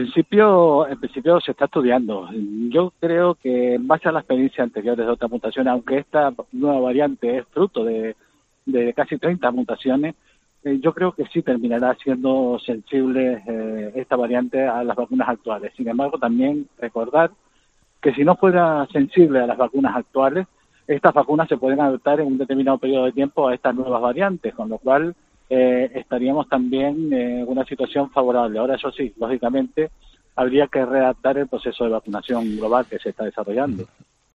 En principio se está estudiando. Yo creo que en base a las experiencias anteriores de otras mutaciones, aunque esta nueva variante es fruto de casi 30 mutaciones, yo creo que sí terminará siendo sensible esta variante a las vacunas actuales. Sin embargo, también recordar que si no fuera sensible a las vacunas actuales, estas vacunas se pueden adaptar en un determinado periodo de tiempo a estas nuevas variantes, con lo cual estaríamos también en una situación favorable. Ahora, eso sí, lógicamente, habría que readaptar el proceso de vacunación global que se está desarrollando.